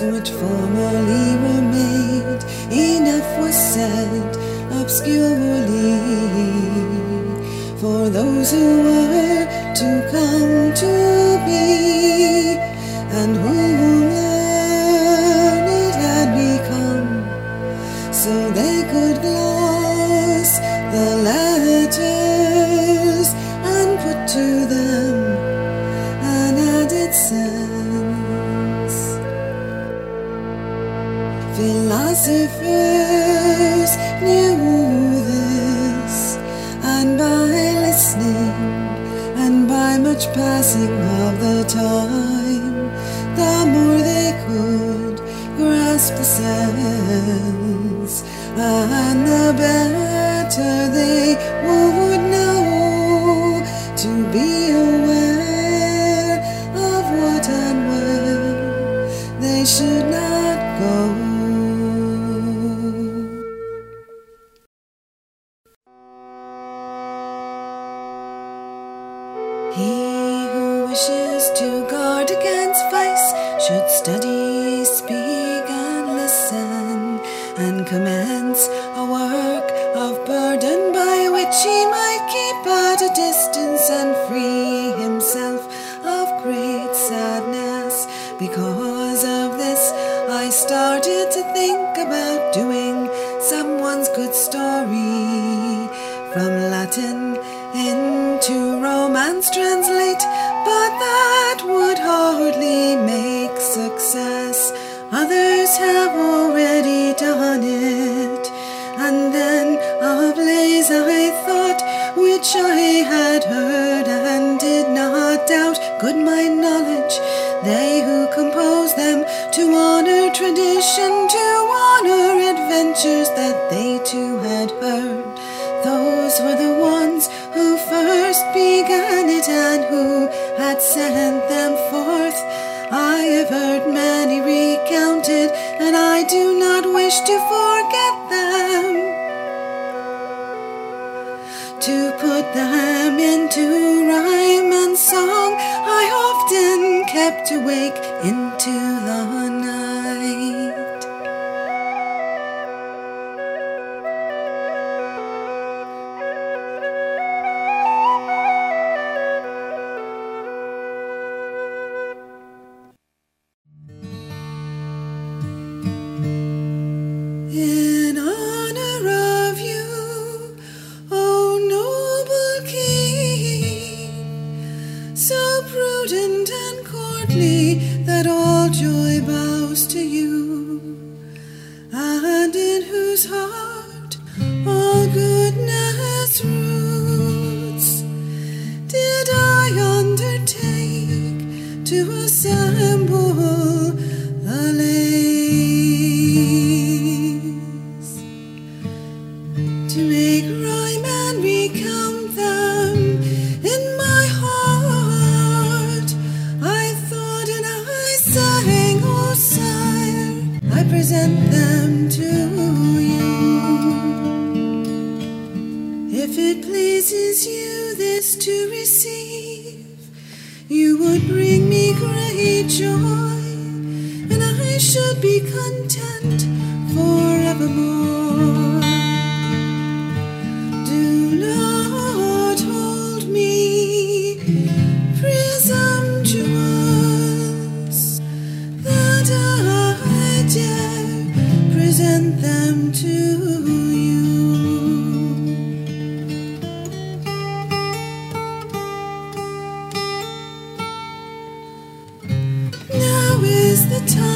which formerly were made, enough was said obscurely for those who were to come to be, and who learned it had become, so they could gloss the letters and put to them an added sense. Philosophers knew this, and by listening and by much passing of the time, the more they could grasp the sense, and the better they would know to be aware of what and where they should not go. He who wishes to guard against vice should study, speak, and listen, and commence a work of burden by which he might keep at a distance and free himself of great sadness. Because of this, I started to think about doing someone's good story, from Latin into Romance translate, but that would hardly make success. Others have already done it. And then ablaze I thought, which I had heard and did not doubt, good my knowledge, they who compose them, to honor tradition, to honor adventures that they too had heard. Those were the ones who first began it, and who had sent them forth. I have heard many recounted, and I do not wish to forget them. To put them into rhyme and song, I often kept awake into the night. In honor of you, O noble King, so prudent and courtly that all joy bows to you, and in whose heart all goodness roots, did I undertake to assemble the lays, to make rhyme and recount them in my heart. I thought and I sang, oh sire, I present them to you. If it pleases you this to receive, you would bring me great joy, and I should be content forevermore. Do not hold me presumptuous, that I dare present them to you. Now is the time